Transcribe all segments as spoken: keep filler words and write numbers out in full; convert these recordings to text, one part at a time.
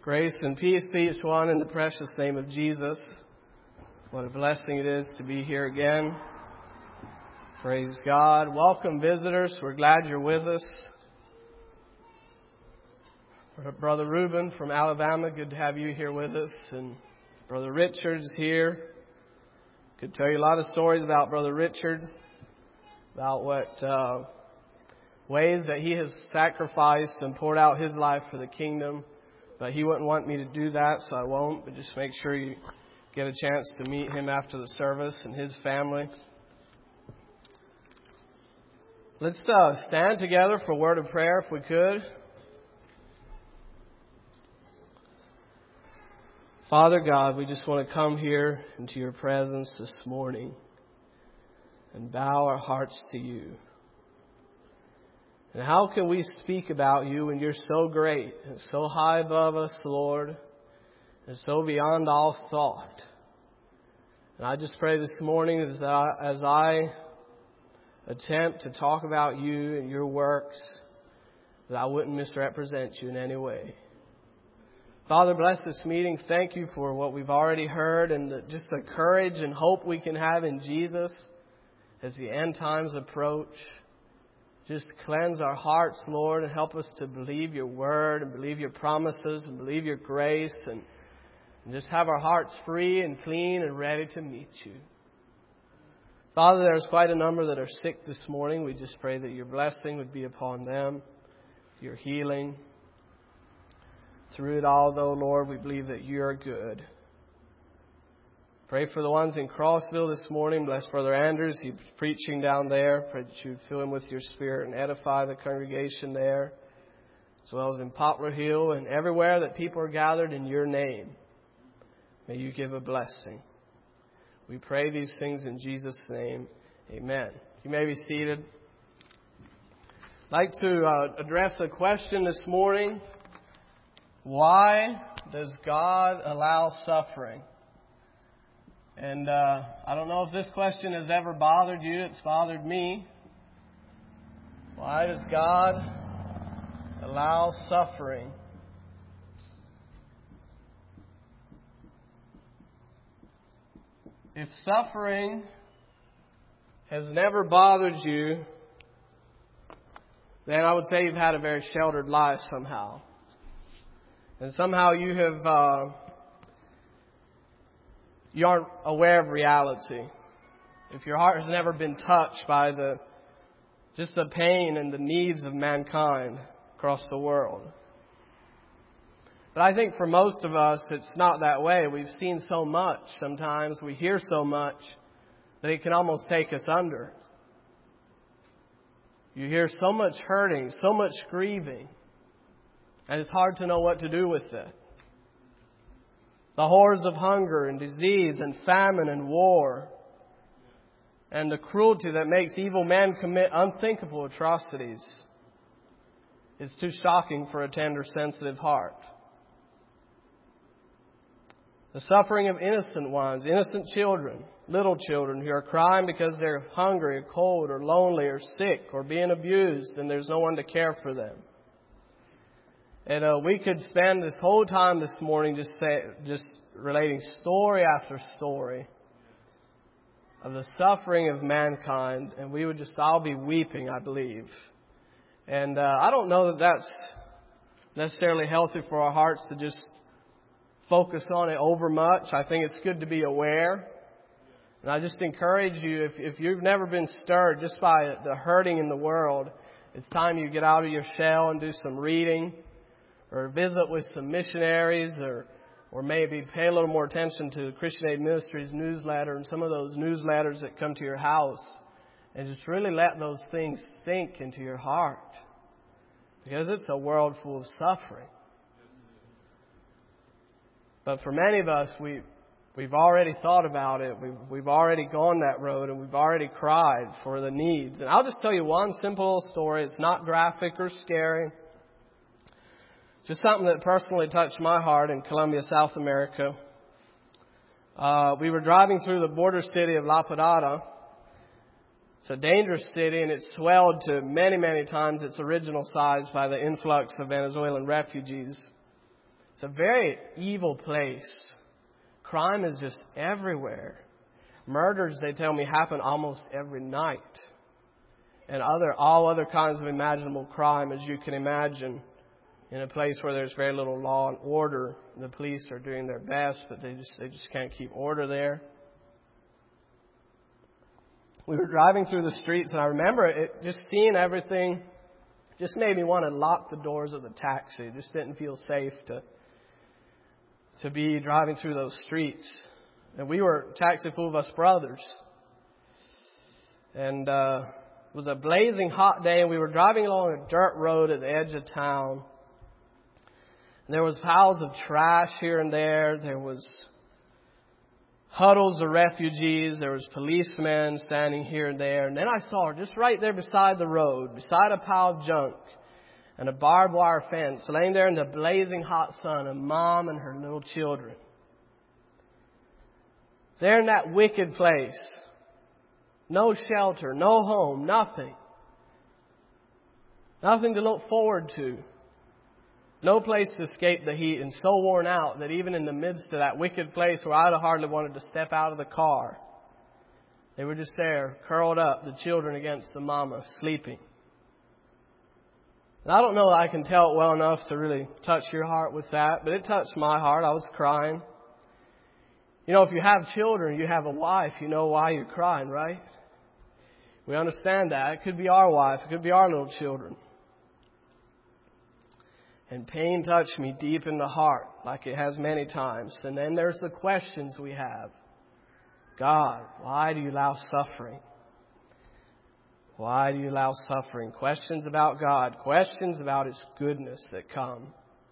Grace and peace to each one in the precious name of Jesus. What a blessing it is to be here again. Praise God. Welcome, visitors. We're glad you're with us. Brother Reuben from Alabama, good to have you here with us. And Brother Richard's here. Could tell you a lot of stories about Brother Richard, about what uh, ways that he has sacrificed and poured out his life for the kingdom. But he wouldn't want me to do that, so I won't. But just make sure you get a chance to meet him after the service and his family. Let's uh, stand together for a word of prayer if we could. Father God, we just want to come here into your presence this morning and bow our hearts to you. And how can we speak about you when you're so great and so high above us, Lord, and so beyond all thought? And I just pray this morning as I, as I attempt to talk about you and your works, that I wouldn't misrepresent you in any way. Father, bless this meeting. Thank you for what we've already heard and the, just the courage and hope we can have in Jesus as the end times approach. Just cleanse our hearts, Lord, and help us to believe your word and believe your promises and believe your grace and, and just have our hearts free and clean and ready to meet you. Father, there's quite a number that are sick this morning. We just pray that your blessing would be upon them, your healing. Through it all, though, Lord, we believe that you are good. Pray for the ones in Crossville this morning. Bless Brother Andrews. He's preaching down there. Pray that you fill him with your spirit and edify the congregation there, as well as in Poplar Hill and everywhere that people are gathered in your name. May you give a blessing. We pray these things in Jesus' name. Amen. You may be seated. I'd like to uh, address a question this morning. Why does God allow suffering? And uh, I don't know if this question has ever bothered you. It's bothered me. Why does God allow suffering? If suffering has never bothered you, then I would say you've had a very sheltered life somehow. And somehow you have... Uh, You aren't aware of reality. If your heart has never been touched by the just the pain and the needs of mankind across the world. But I think for most of us, it's not that way. We've seen so much sometimes, we hear so much, that it can almost take us under. You hear so much hurting, so much grieving, and it's hard to know what to do with it. The horrors of hunger and disease and famine and war and the cruelty that makes evil men commit unthinkable atrocities is too shocking for a tender, sensitive heart. The suffering of innocent ones, innocent children, little children who are crying because they're hungry or cold or lonely or sick or being abused and there's no one to care for them. And uh, we could spend this whole time this morning just say, just relating story after story of the suffering of mankind, and we would just all be weeping, I believe. And uh, I don't know that that's necessarily healthy for our hearts to just focus on it over much. I think it's good to be aware. And I just encourage you, if, if you've never been stirred just by the hurting in the world, it's time you get out of your shell and do some reading, or visit with some missionaries, or or maybe pay a little more attention to Christian Aid Ministries newsletter and some of those newsletters that come to your house, and just really let those things sink into your heart, because it's a world full of suffering. But for many of us, we we've already thought about it. We've we've already gone that road, and we've already cried for the needs. And I'll just tell you one simple story. It's not graphic or scary. Just something that personally touched my heart in Colombia, South America. Uh, we were driving through the border city of La Parada. It's a dangerous city, and it's swelled to many, many times its original size by the influx of Venezuelan refugees. It's a very evil place. Crime is just everywhere. Murders, they tell me, happen almost every night. And other all other kinds of imaginable crime, as you can imagine, in a place where there's very little law and order. The police are doing their best, but they just they just can't keep order there. We were driving through the streets, and I remember it just seeing everything just made me want to lock the doors of the taxi. It just didn't feel safe to to be driving through those streets. And we were a taxi full of us brothers. And uh, it was a blazing hot day, and we were driving along a dirt road at the edge of town. And there was piles of trash here and there. There was huddles of refugees. There was policemen standing here and there. And then I saw her just right there beside the road, beside a pile of junk and a barbed wire fence, laying there in the blazing hot sun, a mom and her little children. There in that wicked place. No shelter, no home, nothing. Nothing to look forward to. No place to escape the heat, and so worn out that even in the midst of that wicked place where I'd have hardly wanted to step out of the car, they were just there, curled up, the children against the mama, sleeping. And I don't know that I can tell it well enough to really touch your heart with that, but it touched my heart. I was crying. You know, if you have children, you have a wife, you know why you're crying, right? We understand that. It could be our wife. It could be our little children. And pain touched me deep in the heart, like it has many times. And then there's the questions we have. God, why do you allow suffering? Why do you allow suffering? Questions about God. Questions about His goodness that come.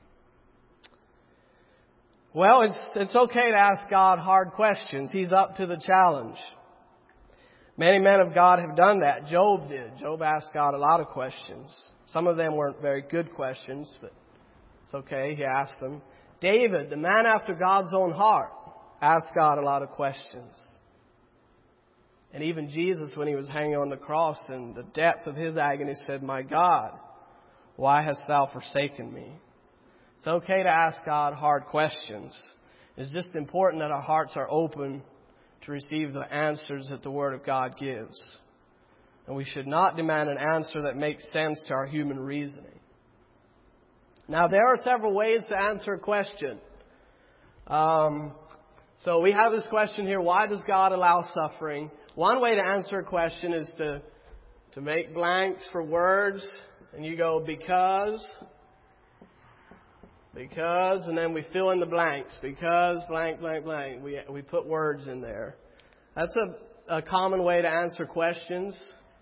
Well, it's, it's okay to ask God hard questions. He's up to the challenge. Many men of God have done that. Job did. Job asked God a lot of questions. Some of them weren't very good questions, but it's okay. He asked them. David, the man after God's own heart, asked God a lot of questions. And even Jesus, when He was hanging on the cross in the depth of His agony, said, "My God, why hast Thou forsaken me?" It's okay to ask God hard questions. It's just important that our hearts are open to receive the answers that the Word of God gives. And we should not demand an answer that makes sense to our human reasoning. Now, there are several ways to answer a question. Um, so we have this question here, why does God allow suffering? One way to answer a question is to, to make blanks for words. And you go, because... Because, and then we fill in the blanks. Because, blank, blank, blank. We we put words in there. That's a, a common way to answer questions.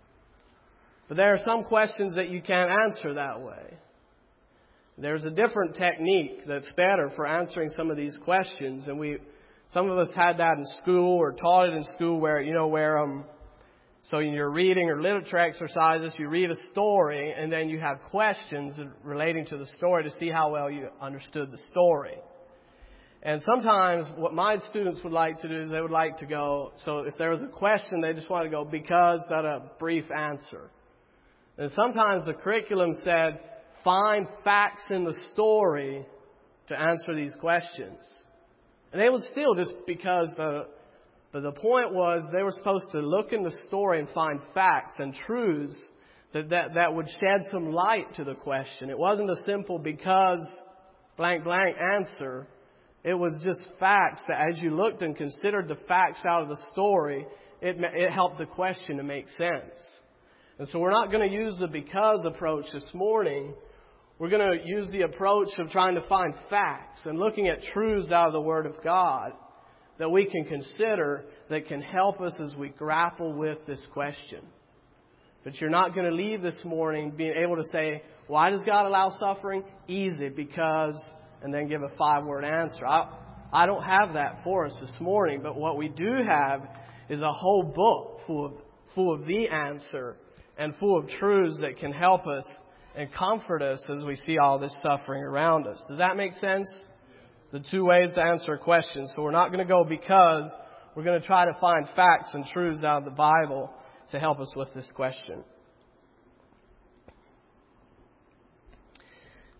But there are some questions that you can't answer that way. There's a different technique that's better for answering some of these questions. And we, some of us had that in school or taught it in school where, you know, where, um, so in your reading or literature exercises, you read a story and then you have questions relating to the story to see how well you understood the story. And sometimes what my students would like to do is they would like to go, so if there was a question, they just want to go, because, that a brief answer. And sometimes the curriculum said, find facts in the story to answer these questions. And they would still just because the But the point was they were supposed to look in the story and find facts and truths that, that, that would shed some light to the question. It wasn't a simple because blank blank answer. It was just facts that as you looked and considered the facts out of the story, it, it helped the question to make sense. And so we're not going to use the because approach this morning. We're going to use the approach of trying to find facts and looking at truths out of the Word of God that we can consider that can help us as we grapple with this question. But you're not going to leave this morning being able to say, why does God allow suffering? Easy, because, and then give a five-word answer. I, I don't have that for us this morning, but what we do have is a whole book full of, full of the answer and full of truths that can help us and comfort us as we see all this suffering around us. Does that make sense? The two ways to answer a question. So we're not going to go because, we're going to try to find facts and truths out of the Bible to help us with this question.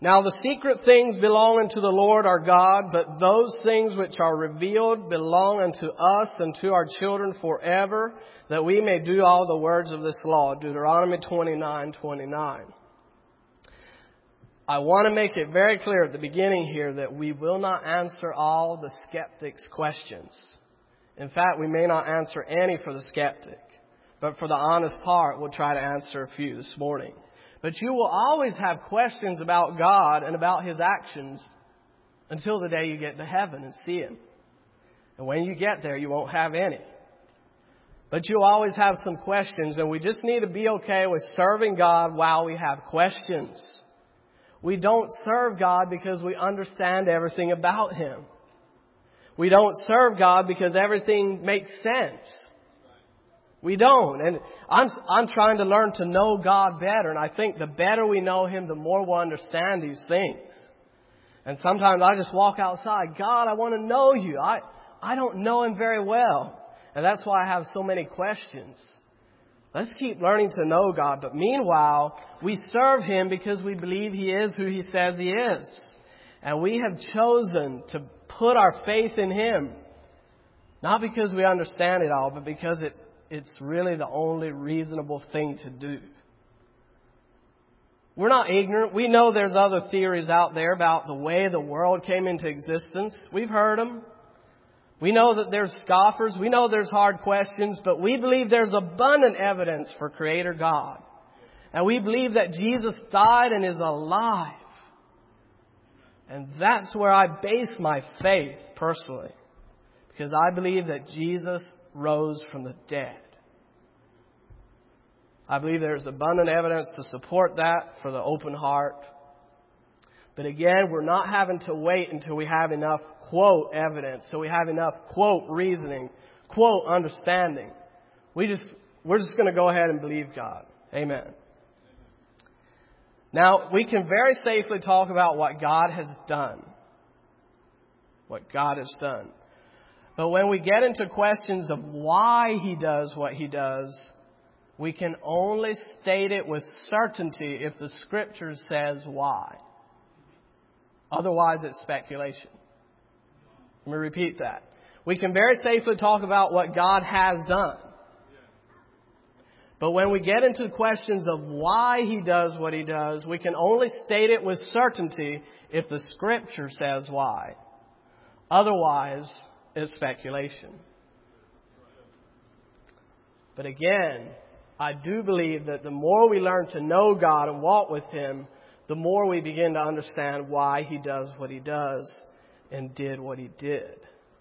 Now the secret things belong unto the Lord our God, but those things which are revealed belong unto us and to our children forever, that we may do all the words of this law. Deuteronomy twenty-nine twenty-nine. I want to make it very clear at the beginning here that we will not answer all the skeptic's questions. In fact, we may not answer any for the skeptic, but for the honest heart, we'll try to answer a few this morning. But you will always have questions about God and about His actions until the day you get to heaven and see Him. And when you get there, you won't have any. But you'll always have some questions, and we just need to be okay with serving God while we have questions. We don't serve God because we understand everything about Him. We don't serve God because everything makes sense. We don't. And I'm, I'm trying to learn to know God better. And I think the better we know Him, the more we'll understand these things. And sometimes I just walk outside. God, I want to know You. I, I don't know Him very well. And that's why I have so many questions. Let's keep learning to know God. But meanwhile, we serve Him because we believe He is who He says He is. And we have chosen to put our faith in Him. Not because we understand it all, but because it, it's really the only reasonable thing to do. We're not ignorant. We know there's other theories out there about the way the world came into existence. We've heard them. We know that there's scoffers. We know there's hard questions, but we believe there's abundant evidence for Creator God. And we believe that Jesus died and is alive. And that's where I base my faith personally. Because I believe that Jesus rose from the dead. I believe there's abundant evidence to support that for the open heart. But again, we're not having to wait until we have enough, quote, evidence. So we have enough, quote, reasoning, quote, understanding. We just, we're just going to go ahead and believe God. Amen. Now, we can very safely talk about what God has done. What God has done. But when we get into questions of why He does what He does, we can only state it with certainty if the Scripture says why. Otherwise, it's speculation. Let me repeat that. We can very safely talk about what God has done. But when we get into questions of why He does what He does, we can only state it with certainty if the Scripture says why. Otherwise, it's speculation. But again, I do believe that the more we learn to know God and walk with Him, the more we begin to understand why He does what He does and did what He did.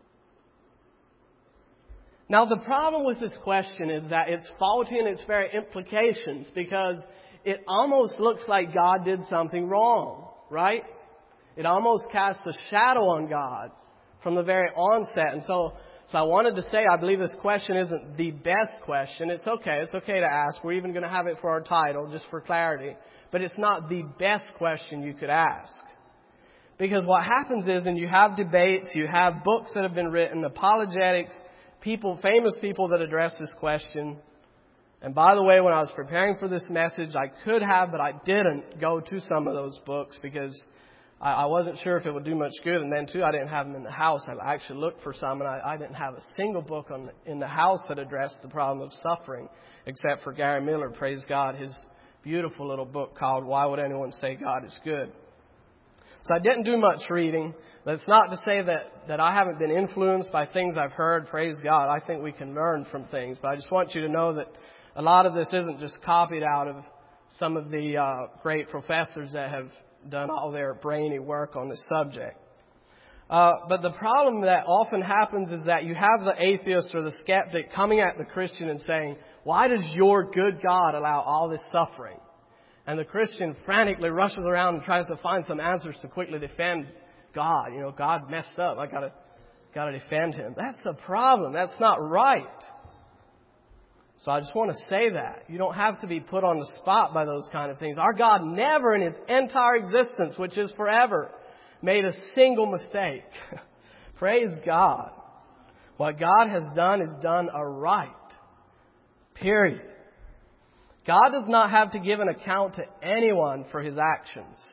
Now, the problem with this question is that it's faulty in its very implications because it almost looks like God did something wrong, right? It almost casts a shadow on God from the very onset. And so, so I wanted to say I believe this question isn't the best question. It's okay. It's okay to ask. We're even going to have it for our title just for clarity. But it's not the best question you could ask. Because what happens is, and you have debates, you have books that have been written, apologetics, people, famous people that address this question. And by the way, when I was preparing for this message, I could have, but I didn't go to some of those books because I, I wasn't sure if it would do much good. And then too, I didn't have them in the house. I actually looked for some, and I, I didn't have a single book on, in the house that addressed the problem of suffering, except for Gary Miller, praise God, his beautiful little book called Why Would Anyone Say God Is Good? So I didn't do much reading. That's not to say that, that I haven't been influenced by things I've heard. Praise God. I think we can learn from things. But I just want you to know that a lot of this isn't just copied out of some of the uh, great professors that have done all their brainy work on this subject. Uh, but the problem that often happens is that you have the atheist or the skeptic coming at the Christian and saying, why does your good God allow all this suffering? And the Christian frantically rushes around and tries to find some answers to quickly defend God. You know, God messed up. I gotta, gotta defend Him. That's the problem. That's not right. So I just want to say that. You don't have to be put on the spot by those kind of things. Our God never in His entire existence, which is forever, made a single mistake. Praise God. What God has done is done aright. Period. God does not have to give an account to anyone for His actions.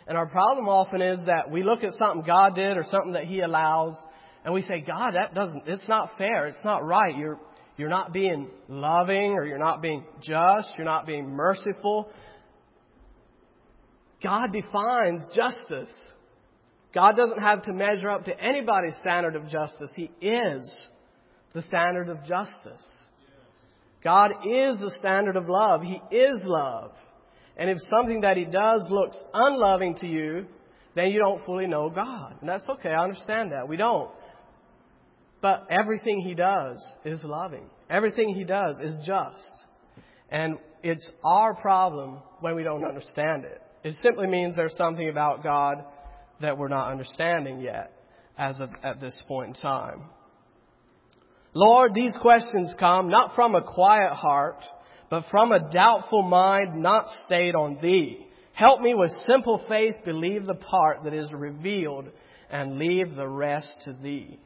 And our problem often is that we look at something God did or something that He allows, and we say, God, that doesn't, it's not fair. It's not right. You're, you're not being loving, or you're not being just. You're not being merciful. God defines justice. God doesn't have to measure up to anybody's standard of justice. He is the standard of justice. God is the standard of love. He is love. And if something that He does looks unloving to you, then you don't fully know God. And that's okay. I understand that. We don't. But everything He does is loving. Everything He does is just. And it's our problem when we don't understand it. It simply means there's something about God that we're not understanding yet as of at this point in time. Lord, these questions come not from a quiet heart, but from a doubtful mind not stayed on Thee. Help me with simple faith believe the part that is revealed and leave the rest to Thee.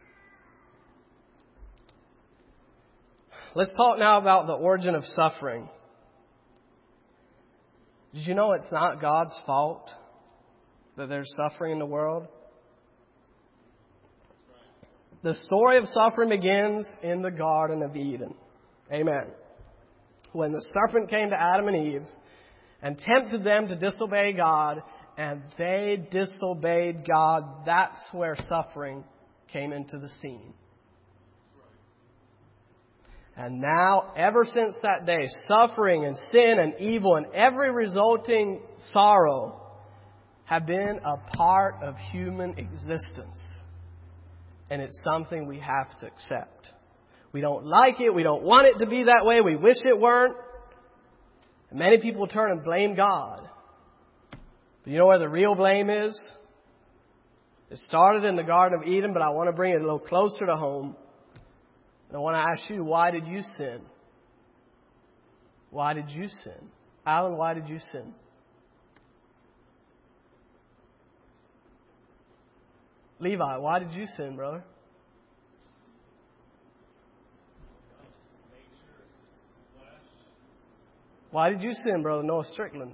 Let's talk now about the origin of suffering. Did you know it's not God's fault that there's suffering in the world? The story of suffering begins in the Garden of Eden. Amen. When the serpent came to Adam and Eve and tempted them to disobey God, and they disobeyed God, that's where suffering came into the scene. And now, ever since that day, suffering and sin and evil and every resulting sorrow have been a part of human existence. And it's something we have to accept. We don't like it. We don't want it to be that way. We wish it weren't. And many people turn and blame God. But you know where the real blame is? It started in the Garden of Eden, but I want to bring it a little closer to home. And I want to ask you, why did you sin? Why did you sin? Alan, why did you sin? Levi, why did you sin, brother? Why did you sin, brother Noah Strickland?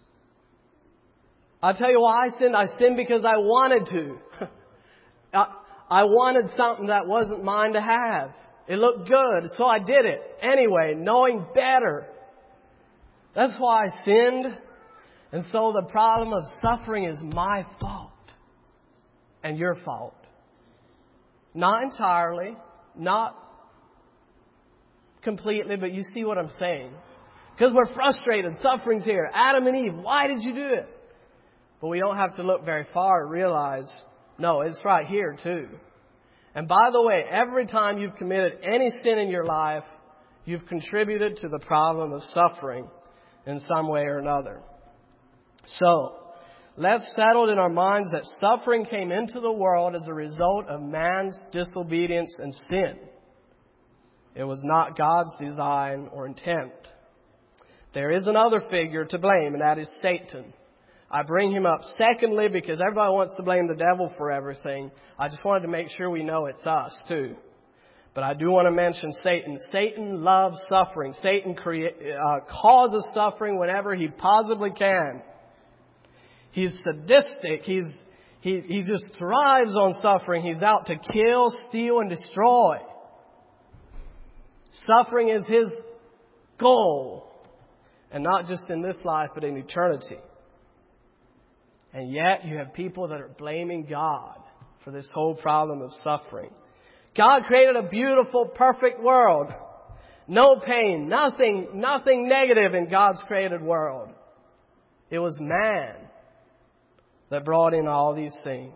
I'll tell you why I sinned. I sinned because I wanted to. I, I wanted something that wasn't mine to have. It looked good, so I did it anyway, knowing better. That's why I sinned. And so the problem of suffering is my fault. And your fault. Not entirely, not completely, but you see what I'm saying. Because we're frustrated, suffering's here. Adam and Eve, why did you do it? But we don't have to look very far to realize, no, it's right here too. And by the way, every time you've committed any sin in your life, you've contributed to the problem of suffering in some way or another. So, let's settle in our minds that suffering came into the world as a result of man's disobedience and sin. It was not God's design or intent. There is another figure to blame, and that is Satan. I bring him up secondly because everybody wants to blame the devil for everything. I just wanted to make sure we know it's us too. But I do want to mention Satan. Satan loves suffering. Satan crea- uh, causes suffering whenever he possibly can. He's sadistic. He's, he, he just thrives on suffering. He's out to kill, steal, and destroy. Suffering is his goal. And not just in this life, but in eternity. And yet you have people that are blaming God for this whole problem of suffering. God created a beautiful, perfect world. No pain, nothing, nothing negative in God's created world. It was man that brought in all these things.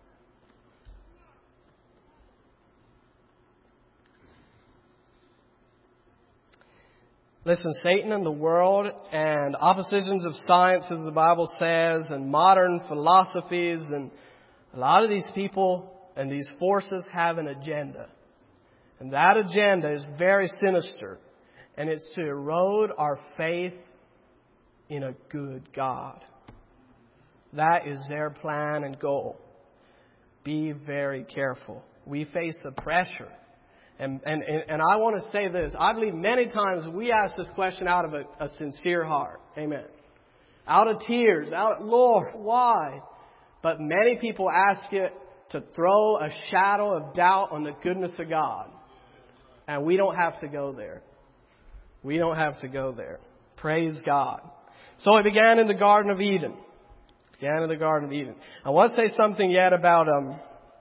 Listen, Satan and the world and oppositions of science, as the Bible says, and modern philosophies, and a lot of these people and these forces have an agenda. And that agenda is very sinister. And it's to erode our faith in a good God. That is their plan and goal. Be very careful. We face the pressure. And, and, and I want to say this. I believe many times we ask this question out of a, a sincere heart. Amen. out of tears, out, Lord, why? But many people ask it to throw a shadow of doubt on the goodness of God. And we don't have to go there. We don't have to go there. Praise God. So it began in the Garden of Eden. It began in the Garden of Eden. I want to say something yet about um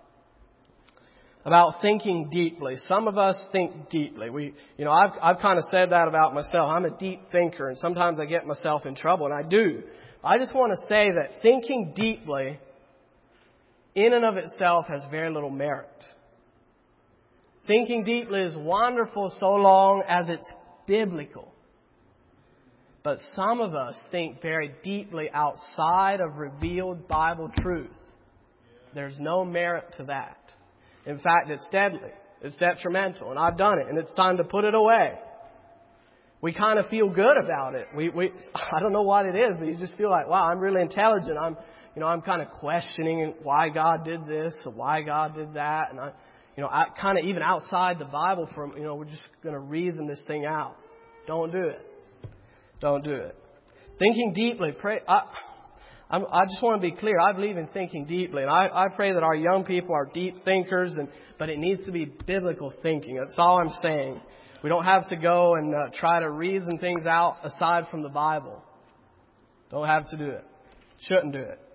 about thinking deeply. Some of us think deeply. We, you know, I've I've kind of said that about myself. I'm a deep thinker, and sometimes I get myself in trouble, and I do. I just want to say that thinking deeply, in and of itself, has very little merit. Thinking deeply is wonderful so long as it's biblical. But some of us think very deeply outside of revealed Bible truth. There's no merit to that. In fact, it's deadly. It's detrimental. And I've done it. And it's time to put it away. We kind of feel good about it. We, we, I don't know what it is, but you just feel like, wow, I'm really intelligent. I'm, you know, I'm kind of questioning why God did this or why God did that. And I, you know, I kind of even outside the Bible from, you know, we're just going to reason this thing out. Don't do it. Don't do it. Thinking deeply. Pray. I, I'm, I just want to be clear. I believe in thinking deeply. And I, I pray that our young people are deep thinkers, and but it needs to be biblical thinking. That's all I'm saying. We don't have to go and uh, try to reason things out aside from the Bible. Don't have to do it. Shouldn't do it.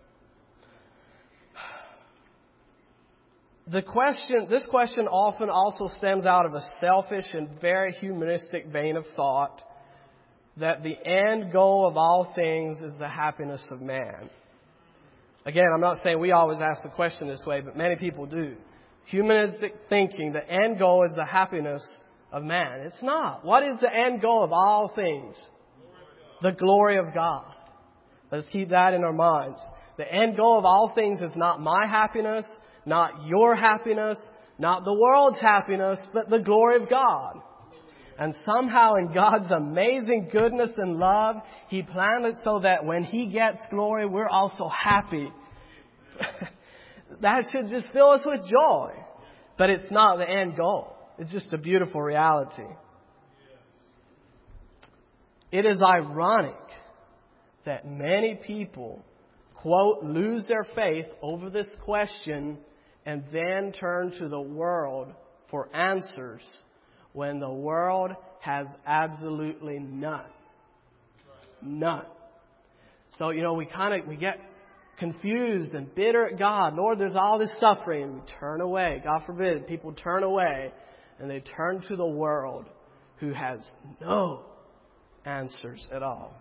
The question, this question often also stems out of a selfish and very humanistic vein of thought that the end goal of all things is the happiness of man. Again, I'm not saying we always ask the question this way, but many people do. Humanistic thinking, the end goal is the happiness of man. It's not. What is the end goal of all things? The glory of God. Let's keep that in our minds. The end goal of all things is not my happiness, not your happiness, not the world's happiness, but the glory of God. And somehow in God's amazing goodness and love, He planned it so that when He gets glory, we're also happy. That should just fill us with joy. But it's not the end goal. It's just a beautiful reality. It is ironic that many people, quote, lose their faith over this question and then turn to the world for answers when the world has absolutely none. None. So, you know, we kind of, we get confused and bitter at God. Lord, there's all this suffering. And we turn away. God forbid, people turn away and they turn to the world who has no answers at all.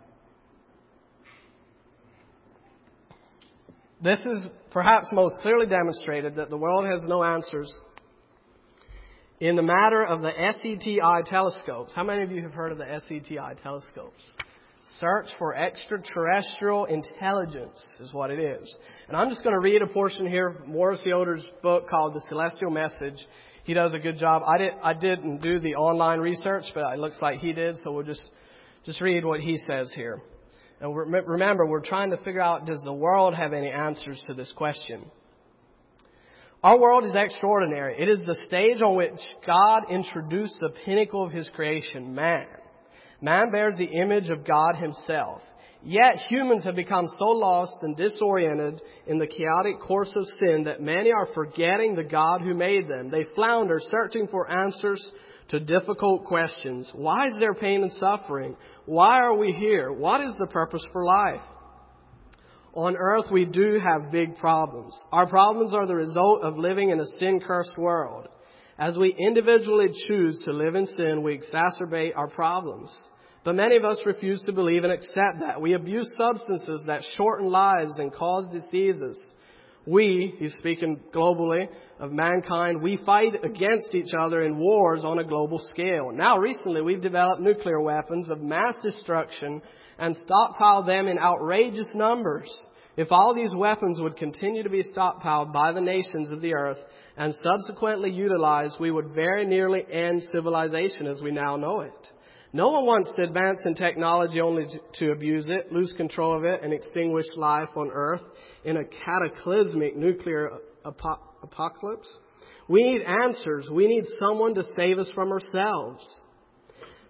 This is perhaps most clearly demonstrated that the world has no answers in the matter of the S E T I telescopes. How many of you have heard of the S E T I telescopes? Search for extraterrestrial intelligence is what it is. And I'm just going to read a portion here from Morris Yoder's book called The Celestial Message. He does a good job. I, did, I didn't do the online research, but it looks like he did, so we'll just, just read what he says here. And remember, we're trying to figure out, does the world have any answers to this question? Our world is extraordinary. It is the stage on which God introduced the pinnacle of His creation, man. Man bears the image of God Himself. Yet humans have become so lost and disoriented in the chaotic course of sin that many are forgetting the God who made them. They flounder, searching for answers to difficult questions. Why is there pain and suffering? Why are we here? What is the purpose for life? On earth, we do have big problems. Our problems are the result of living in a sin-cursed world. As we individually choose to live in sin, we exacerbate our problems. But many of us refuse to believe and accept that. We abuse substances that shorten lives and cause diseases. We, he's speaking globally of mankind, we fight against each other in wars on a global scale. Now, recently, we've developed nuclear weapons of mass destruction and stockpile them in outrageous numbers. If all these weapons would continue to be stockpiled by the nations of the earth and subsequently utilized, we would very nearly end civilization as we now know it. No one wants to advance in technology only to abuse it, lose control of it, and extinguish life on earth in a cataclysmic nuclear ap- apocalypse. We need answers. We need someone to save us from ourselves.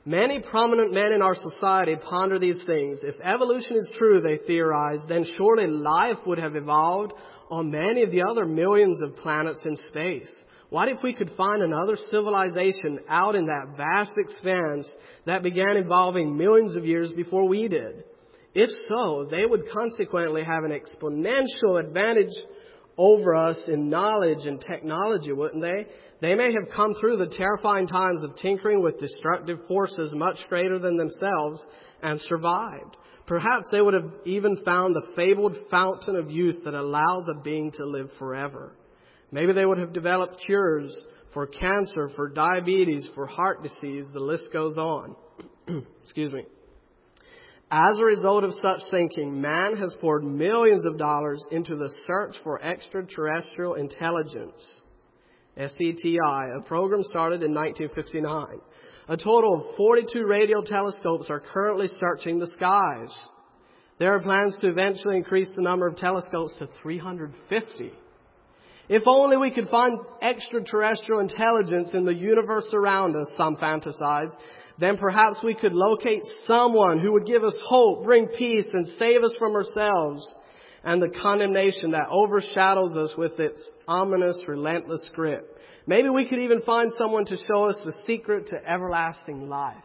Many prominent men in our society ponder these things. If evolution is true, they theorize, then surely life would have evolved on many of the other millions of planets in space. What if we could find another civilization out in that vast expanse that began evolving millions of years before we did? If so, they would consequently have an exponential advantage over us in knowledge and technology, wouldn't they? They may have come through the terrifying times of tinkering with destructive forces much greater than themselves and survived. Perhaps they would have even found the fabled fountain of youth that allows a being to live forever. Maybe they would have developed cures for cancer, for diabetes, for heart disease. The list goes on. Excuse me. As a result of such thinking, man has poured millions of dollars into the search for extraterrestrial intelligence. S E T I, a program started in nineteen fifty-nine. A total of forty-two radio telescopes are currently searching the skies. There are plans to eventually increase the number of telescopes to three hundred fifty. If only we could find extraterrestrial intelligence in the universe around us, some fantasize, then perhaps we could locate someone who would give us hope, bring peace, and save us from ourselves and the condemnation that overshadows us with its ominous, relentless grip. Maybe we could even find someone to show us the secret to everlasting life.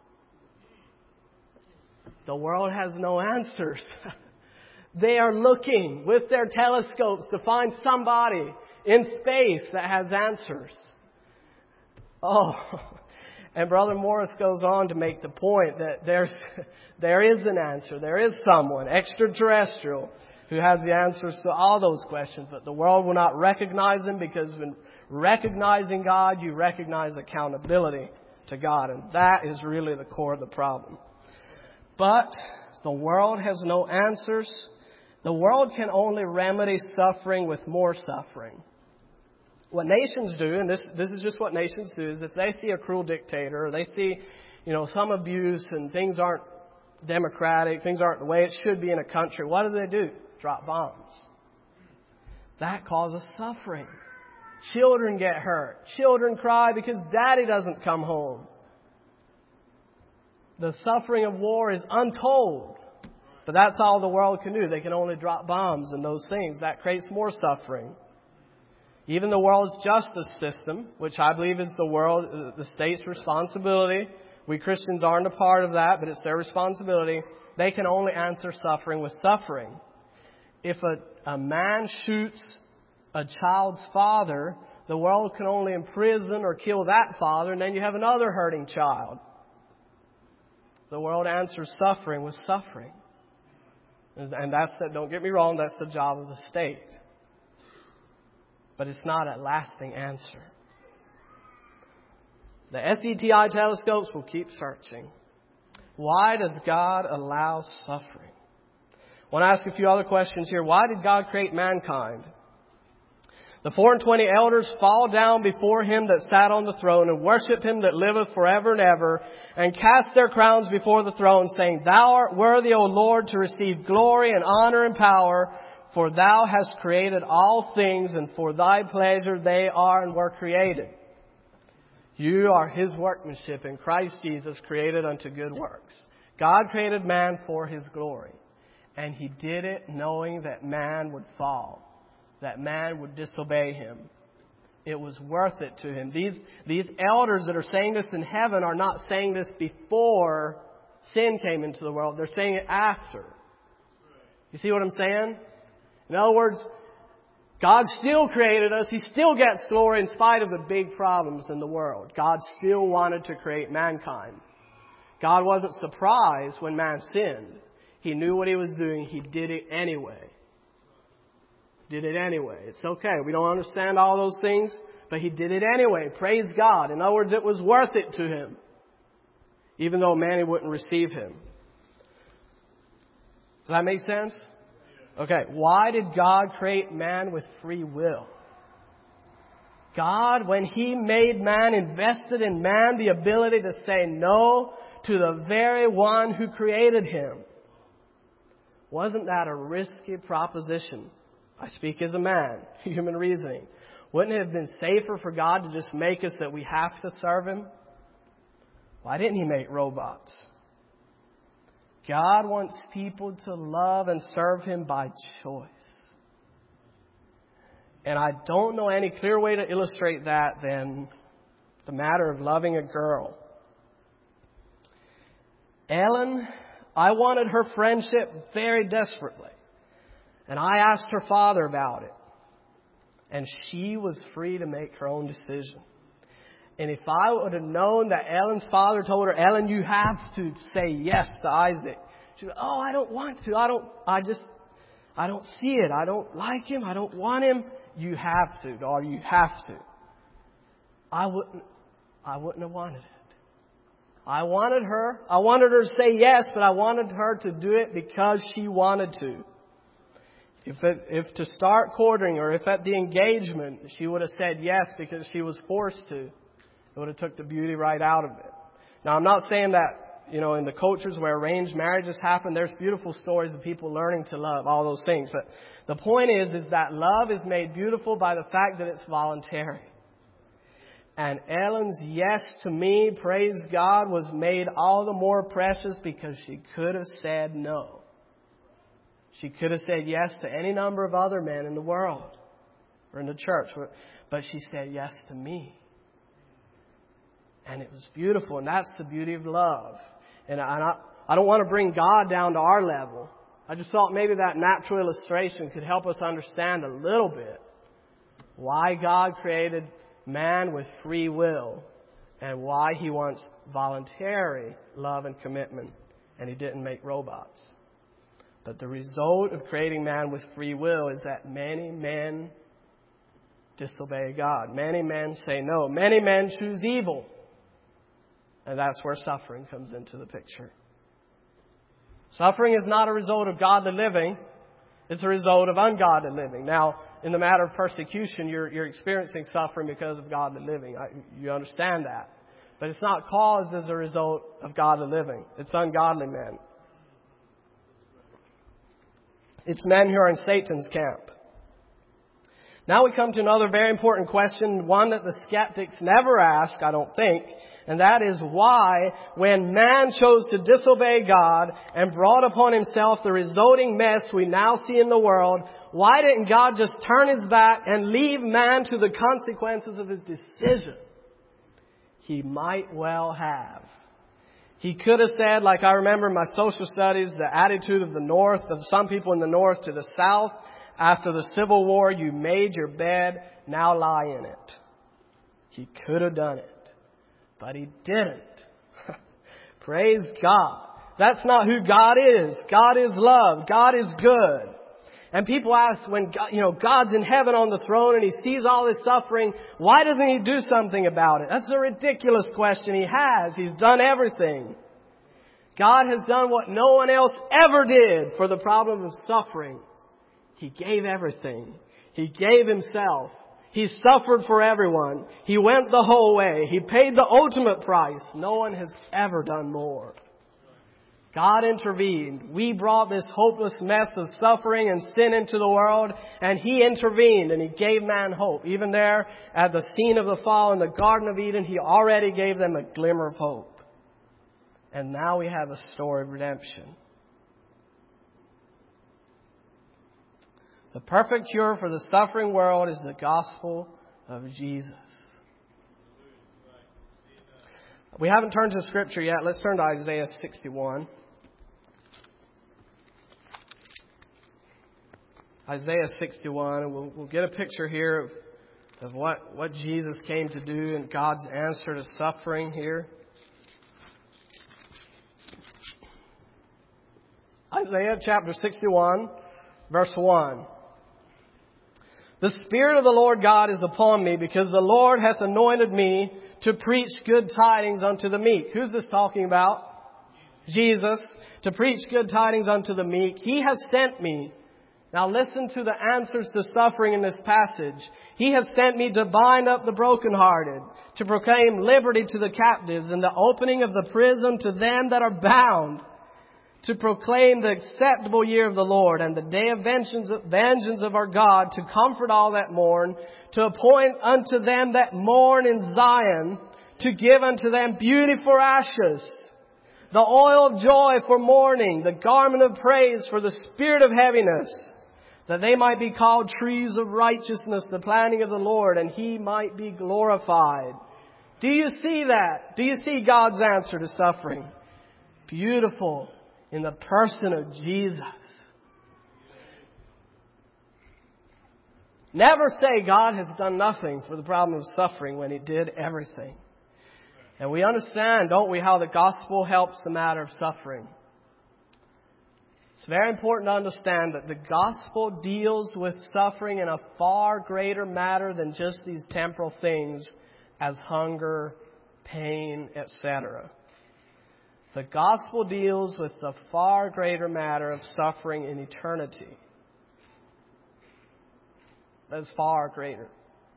The world has no answers. They are looking with their telescopes to find somebody in space that has answers. Oh, and Brother Morris goes on to make the point that there's, there is an answer. There is someone extraterrestrial who has the answers to all those questions, but the world will not recognize him, because when recognizing God, you recognize accountability to God, and that is really the core of the problem. But the world has no answers. The world can only remedy suffering with more suffering. What nations do, and this this is just what nations do, is if they see a cruel dictator, or they see, you know, some abuse and things aren't democratic, things aren't the way it should be in a country, what do they do? Drop bombs. That causes suffering. Children get hurt. Children cry because daddy doesn't come home. The suffering of war is untold. But that's all the world can do. They can only drop bombs and those things. That creates more suffering. Even the world's justice system, which I believe is the world, the state's responsibility. We Christians aren't a part of that, but it's their responsibility. They can only answer suffering with suffering. If a, a man shoots a child's father, the world can only imprison or kill that father, and then you have another hurting child. The world answers suffering with suffering. And that's, the, don't get me wrong, that's the job of the state. But it's not a lasting answer. The S E T I telescopes will keep searching. Why does God allow suffering? I want to ask a few other questions here. Why did God create mankind? The four and twenty elders fall down before Him that sat on the throne, and worship Him that liveth forever and ever, and cast their crowns before the throne, saying, Thou art worthy, O Lord, to receive glory and honor and power, for Thou hast created all things, and for Thy pleasure they are and were created. You are His workmanship in Christ Jesus, created unto good works. God created man for His glory, and He did it knowing that man would fall, that man would disobey Him. It was worth it to Him. These, these elders that are saying this in heaven are not saying this before sin came into the world. They're saying it after. You see what I'm saying? In other words, God still created us. He still gets glory in spite of the big problems in the world. God still wanted to create mankind. God wasn't surprised when man sinned. He knew what He was doing. He did it anyway. Did it anyway. It's okay. We don't understand all those things, but He did it anyway. Praise God. In other words, it was worth it to Him, even though man wouldn't receive Him. Does that make sense? Okay. Why did God create man with free will? God, when He made man, invested in man the ability to say no to the very one who created him. Wasn't that a risky proposition? I speak as a man, human reasoning. Wouldn't it have been safer for God to just make us that we have to serve Him? Why didn't He make robots? God wants people to love and serve Him by choice. And I don't know any clearer way to illustrate that than the matter of loving a girl. Ellen, I wanted her friendship very desperately. And I asked her father about it. And she was free to make her own decision. And if I would have known that Ellen's father told her, Ellen, you have to say yes to Isaac. She would, oh, I don't want to. I don't, I just, I don't see it. I don't like him. I don't want him. You have to, daughter. You have to. I wouldn't, I wouldn't have wanted it. I wanted her, I wanted her to say yes, but I wanted her to do it because she wanted to. If it, if to start courting or if at the engagement she would have said yes because she was forced to, it would have took the beauty right out of it. Now, I'm not saying that, you know, in the cultures where arranged marriages happen, there's beautiful stories of people learning to love, all those things. But the point is, is that love is made beautiful by the fact that it's voluntary. And Ellen's yes to me, praise God, was made all the more precious because she could have said no. She could have said yes to any number of other men in the world or in the church. But she said yes to me. And it was beautiful. And that's the beauty of love. And I, I don't want to bring God down to our level. I just thought maybe that natural illustration could help us understand a little bit why God created man with free will and why He wants voluntary love and commitment. And He didn't make robots. But the result of creating man with free will is that many men disobey God. Many men say no. Many men choose evil. And that's where suffering comes into the picture. Suffering is not a result of godly living. It's a result of ungodly living. Now, in the matter of persecution, you're, you're experiencing suffering because of godly living. I, you understand that. But it's not caused as a result of godly living. It's ungodly men. It's men who are in Satan's camp. Now we come to another very important question, one that the skeptics never ask, I don't think, and that is why, when man chose to disobey God and brought upon himself the resulting mess we now see in the world, why didn't God just turn His back and leave man to the consequences of his decision? He might well have. He could have said, like I remember in my social studies, the attitude of the North, of some people in the North to the South, after the Civil War, you made your bed, now lie in it. He could have done it, but He didn't. Praise God. That's not who God is. God is love. God is good. And people ask, when God, you know, God's in heaven on the throne and He sees all this suffering, why doesn't He do something about it? That's a ridiculous question. He has. He's done everything. God has done what no one else ever did for the problem of suffering. He gave everything. He gave Himself. He suffered for everyone. He went the whole way. He paid the ultimate price. No one has ever done more. God intervened. We brought this hopeless mess of suffering and sin into the world, and He intervened and He gave man hope. Even there at the scene of the fall in the Garden of Eden, He already gave them a glimmer of hope. And now we have a story of redemption. The perfect cure for the suffering world is the gospel of Jesus. We haven't turned to Scripture yet. Let's turn to Isaiah sixty-one. Isaiah sixty-one, and we'll, we'll get a picture here of, of what, what Jesus came to do and God's answer to suffering here. Isaiah chapter sixty-one, verse one. The Spirit of the Lord God is upon me, because the Lord hath anointed me to preach good tidings unto the meek. Who's this talking about? Jesus. To preach good tidings unto the meek. He has sent me. Now listen to the answers to suffering in this passage. He has sent me to bind up the brokenhearted, to proclaim liberty to the captives, and the opening of the prison to them that are bound, to proclaim the acceptable year of the Lord and the day of vengeance, vengeance of our God, to comfort all that mourn, to appoint unto them that mourn in Zion, to give unto them beauty for ashes, the oil of joy for mourning, the garment of praise for the spirit of heaviness, that they might be called trees of righteousness, the planting of the Lord, and He might be glorified. Do you see that? Do you see God's answer to suffering? Beautiful in the person of Jesus. Never say God has done nothing for the problem of suffering when He did everything. And we understand, don't we, how the gospel helps the matter of suffering. It's very important to understand that the gospel deals with suffering in a far greater matter than just these temporal things as hunger, pain, et cetera. The gospel deals with the far greater matter of suffering in eternity. That's far greater.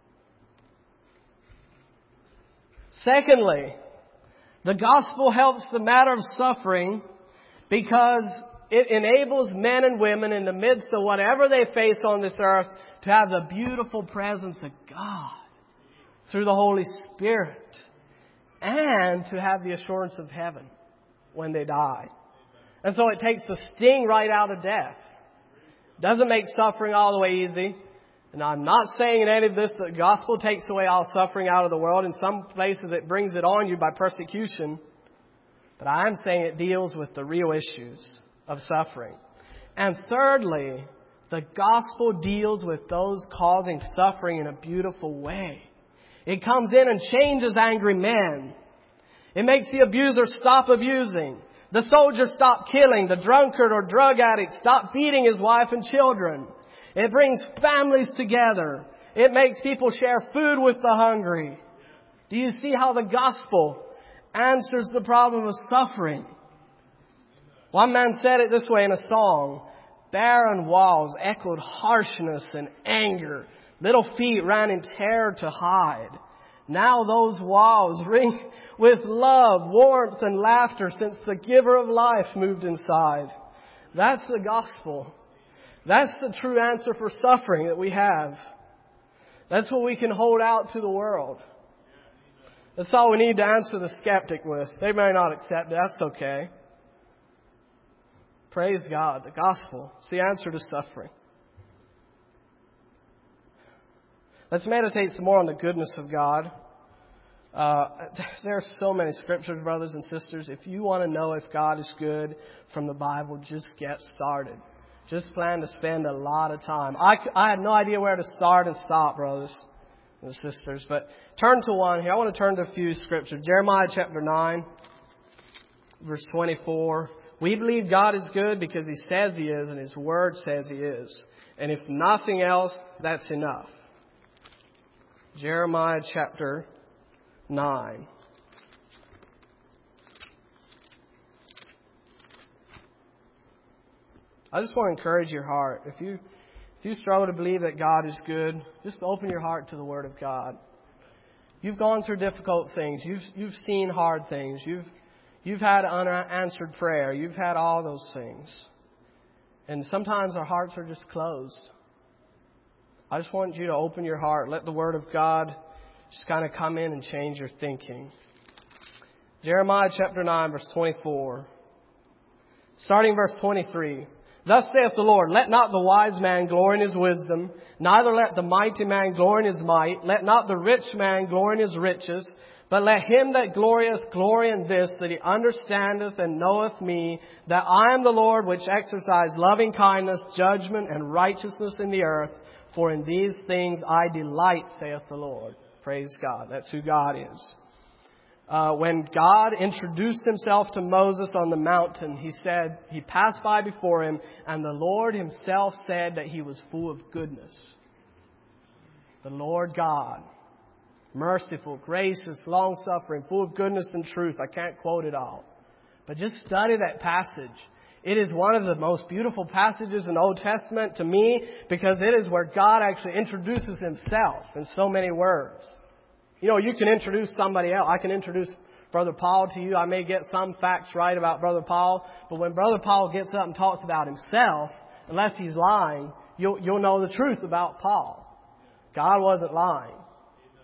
Secondly, the gospel helps the matter of suffering because it enables men and women in the midst of whatever they face on this earth to have the beautiful presence of God through the Holy Spirit and to have the assurance of heaven when they die. And so it takes the sting right out of death. Doesn't make suffering all the way easy. And I'm not saying in any of this that the gospel takes away all suffering out of the world. In some places it brings it on you by persecution. But I am saying it deals with the real issues of suffering. And thirdly, the gospel deals with those causing suffering in a beautiful way. It comes in and changes angry men. It makes the abuser stop abusing. The soldier stop killing. The drunkard or drug addict stop beating his wife and children. It brings families together. It makes people share food with the hungry. Do you see how the gospel answers the problem of suffering? One man said it this way in a song. Barren walls echoed harshness and anger. Little feet ran in terror to hide. Now those walls ring with love, warmth, and laughter since the giver of life moved inside. That's the gospel. That's the true answer for suffering that we have. That's what we can hold out to the world. That's all we need to answer the skeptic with. They may not accept it. That's okay. Praise God. The gospel. It's the answer to suffering. Let's meditate some more on the goodness of God. Uh, there are so many scriptures, brothers and sisters. If you want to know if God is good from the Bible, just get started. Just plan to spend a lot of time. I, I had no idea where to start and stop, brothers and sisters. But turn to one here. I want to turn to a few scriptures. Jeremiah chapter nine, verse twenty-four. We believe God is good because He says He is and His Word says He is. And if nothing else, that's enough. Jeremiah chapter nine. I just want to encourage your heart. If you if you struggle to believe that God is good, just open your heart to the Word of God. You've gone through difficult things. You've you've seen hard things. You've you've had unanswered prayer. You've had all those things. And sometimes our hearts are just closed. I just want you to open your heart. Let the Word of God just kind of come in and change your thinking. Jeremiah chapter nine, verse twenty-four. Starting verse twenty-three. Thus saith the Lord, let not the wise man glory in his wisdom, neither let the mighty man glory in his might, let not the rich man glory in his riches, but let him that glorieth glory in this, that he understandeth and knoweth me, that I am the Lord which exercise loving kindness, judgment, and righteousness in the earth, for in these things I delight, saith the Lord. Praise God. That's who God is. Uh, when God introduced Himself to Moses on the mountain, He said, He passed by before him, and the Lord Himself said that He was full of goodness. The Lord God, merciful, gracious, long-suffering, full of goodness and truth. I can't quote it all. But just study that passage. It is one of the most beautiful passages in the Old Testament to me because it is where God actually introduces Himself in so many words. You know, you can introduce somebody else. I can introduce Brother Paul to you. I may get some facts right about Brother Paul. But when Brother Paul gets up and talks about himself, unless he's lying, you'll, you'll know the truth about Paul. God wasn't lying.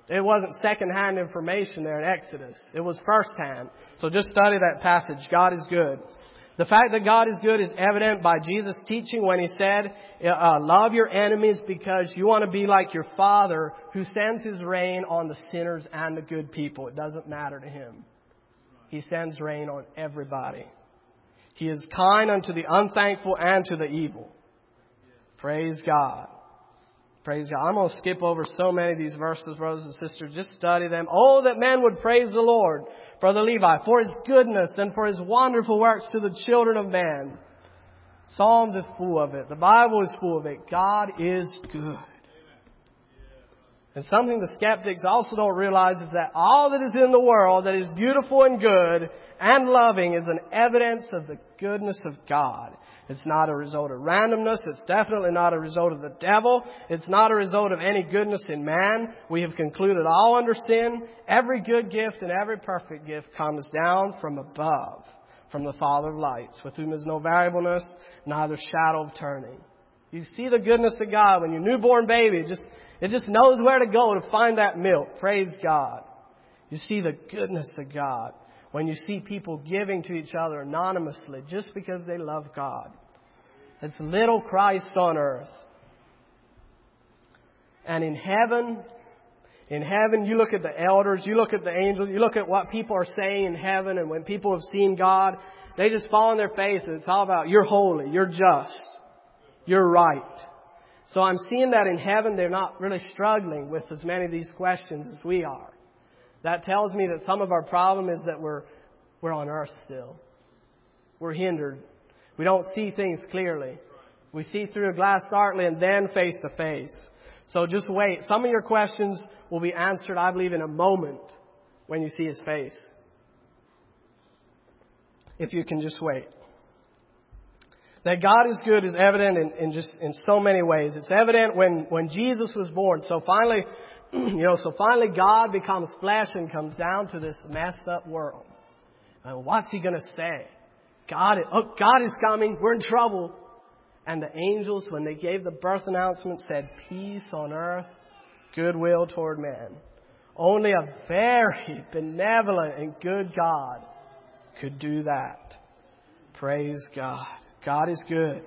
It wasn't second-hand information there in Exodus. It was first-hand. So just study that passage. God is good. The fact that God is good is evident by Jesus' teaching when He said, uh, love your enemies because you want to be like your Father who sends His rain on the sinners and the good people. It doesn't matter to Him. He sends rain on everybody. He is kind unto the unthankful and to the evil. Praise God. Praise God. I'm going to skip over so many of these verses, brothers and sisters. Just study them. Oh, that men would praise the Lord, Brother Levi, for His goodness and for His wonderful works to the children of man. Psalms is full of it. The Bible is full of it. God is good. And something the skeptics also don't realize is that all that is in the world that is beautiful and good and loving is an evidence of the goodness of God. It's not a result of randomness. It's definitely not a result of the devil. It's not a result of any goodness in man. We have concluded all under sin. Every good gift and every perfect gift comes down from above, from the Father of lights, with whom is no variableness, neither shadow of turning. You see the goodness of God when your newborn baby just It just knows where to go to find that milk. Praise God. You see the goodness of God when you see people giving to each other anonymously just because they love God. It's little Christ on earth. And in heaven, in heaven, you look at the elders, you look at the angels, you look at what people are saying in heaven, and when people have seen God, they just fall on their face and it's all about, you're holy, you're just, you're right. So I'm seeing that in heaven, they're not really struggling with as many of these questions as we are. That tells me that some of our problem is that we're, we're on earth still. We're hindered. We don't see things clearly. We see through a glass darkly and then face to face. So just wait. Some of your questions will be answered, I believe, in a moment when you see His face. If you can just wait. That God is good is evident in, in just in so many ways. It's evident when, when Jesus was born. So finally, you know, so finally God becomes flesh and comes down to this messed up world. And what's He going to say? God, oh, God is coming. We're in trouble. And the angels, when they gave the birth announcement, said, peace on earth, goodwill toward men. Only a very benevolent and good God could do that. Praise God. God is good.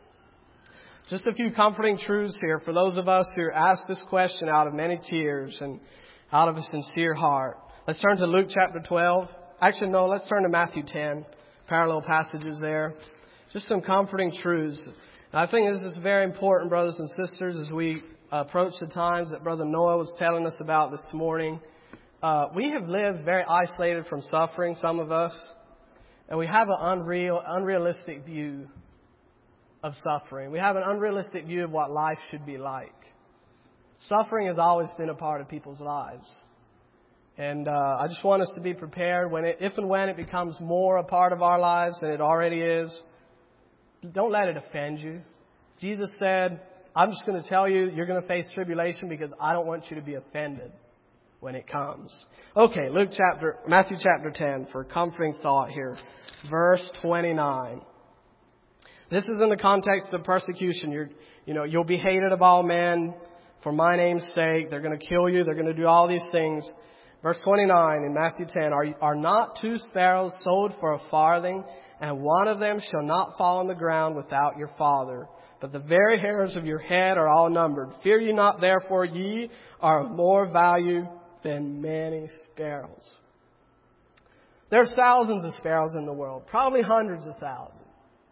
Just a few comforting truths here for those of us who asked this question out of many tears and out of a sincere heart. Let's turn to Luke chapter twelve. Actually, no, let's turn to Matthew ten. Parallel passages there. Just some comforting truths. And I think this is very important, brothers and sisters, as we approach the times that Brother Noah was telling us about this morning. Uh, we have lived very isolated from suffering, some of us. And we have an unreal, unrealistic view of suffering. We have an unrealistic view of what life should be like. Suffering has always been a part of people's lives. And uh, I just want us to be prepared when it, if and when it becomes more a part of our lives than it already is. Don't let it offend you. Jesus said, I'm just going to tell you, you're going to face tribulation because I don't want you to be offended when it comes. Okay, Luke chapter, Matthew chapter ten for comforting thought here. Verse twenty-nine. This is in the context of persecution. You're, you know, you'll be hated of all men for my name's sake. They're going to kill you. They're going to do all these things. Verse twenty-nine in Matthew ten. Are, are not two sparrows sold for a farthing, and one of them shall not fall on the ground without your Father? But the very hairs of your head are all numbered. Fear ye not, therefore, ye are of more value than many sparrows. There's thousands of sparrows in the world, probably hundreds of thousands.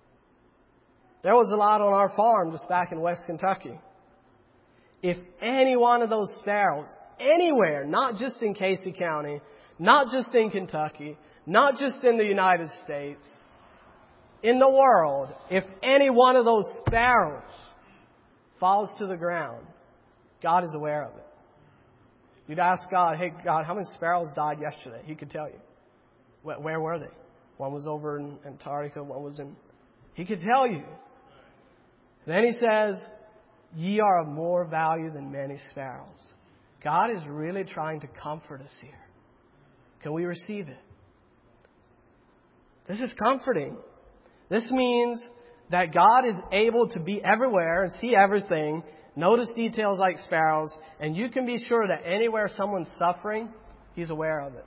There was a lot on our farm just back in West Kentucky. If any one of those sparrows, anywhere, not just in Casey County, not just in Kentucky, not just in the United States, in the world, if any one of those sparrows falls to the ground, God is aware of it. You'd ask God, hey, God, how many sparrows died yesterday? He could tell you. Where, where were they? One was over in Antarctica, one was in... He could tell you. Then He says, ye are of more value than many sparrows. God is really trying to comfort us here. Can we receive it? This is comforting. This means that God is able to be everywhere and see everything, Notice details like sparrows, and you can be sure that anywhere someone's suffering, He's aware of it.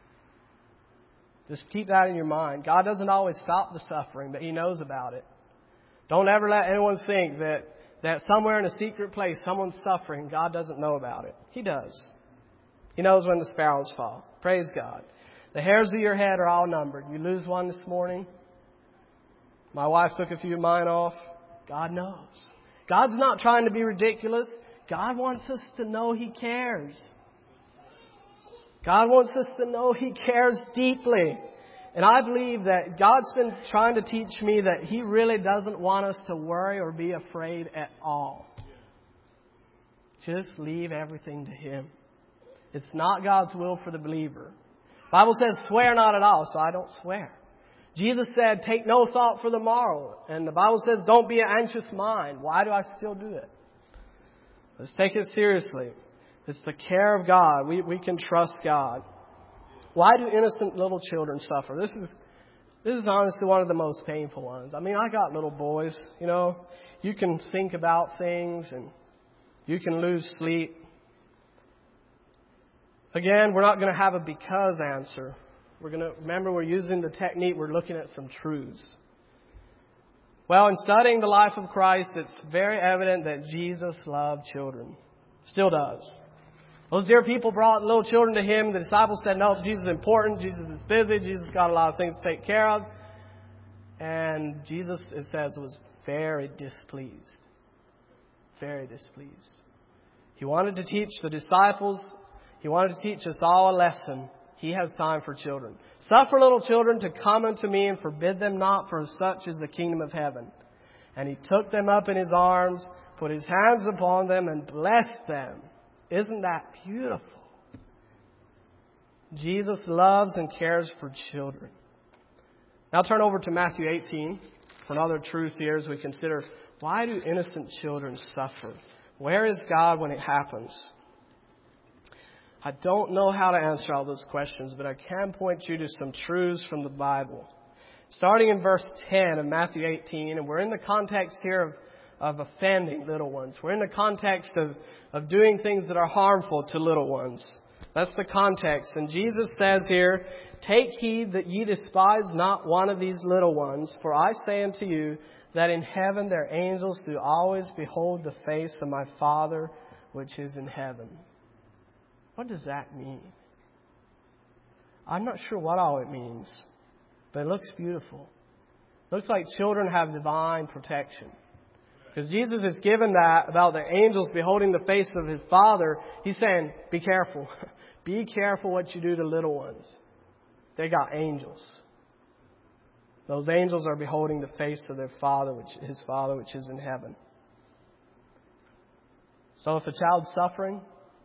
Just keep that in your mind. God doesn't always stop the suffering, but He knows about it. Don't ever let anyone think that, that somewhere in a secret place someone's suffering, God doesn't know about it. He does. He knows when the sparrows fall. Praise God. The hairs of your head are all numbered. You lose one this morning. My wife took a few of mine off. God knows. God's not trying to be ridiculous. God wants us to know He cares. God wants us to know He cares deeply. And I believe that God's been trying to teach me that He really doesn't want us to worry or be afraid at all. Just leave everything to Him. It's not God's will for the believer. The Bible says, swear not at all, so I don't swear. Jesus said, take no thought for the morrow. And the Bible says, don't be an anxious mind. Why do I still do it? Let's take it seriously. It's the care of God. We, we can trust God. Why do innocent little children suffer? This is, this is honestly one of the most painful ones. I mean, I got little boys, you know. You can think about things and you can lose sleep. Again, we're not going to have a because answer. We're going to remember we're using the technique. We're looking at some truths. Well, in studying the life of Christ, it's very evident that Jesus loved children. Still does. Those dear people brought little children to Him. The disciples said, no, Jesus is important. Jesus is busy. Jesus got a lot of things to take care of. And Jesus, it says, was very displeased. Very displeased. He wanted to teach the disciples. He wanted to teach us all a lesson. He has time for children. Suffer little children to come unto me and forbid them not, for such is the kingdom of heaven. And He took them up in His arms, put His hands upon them, and blessed them. Isn't that beautiful? Jesus loves and cares for children. Now turn over to Matthew eighteen for another truth here as we consider, why do innocent children suffer? Where is God when it happens? I don't know how to answer all those questions, but I can point you to some truths from the Bible. Starting in verse ten of Matthew eighteen, and we're in the context here of, of offending little ones. We're in the context of, of doing things that are harmful to little ones. That's the context. And Jesus says here, take heed that ye despise not one of these little ones, for I say unto you that in heaven their angels do always behold the face of my Father which is in heaven. What does that mean? I'm not sure what all it means, but it looks beautiful. It looks like children have divine protection. Because Jesus has given that about the angels beholding the face of His Father. He's saying, be careful. Be careful what you do to little ones. They got angels. Those angels are beholding the face of their Father, which His Father, which is in heaven. So if a child's suffering,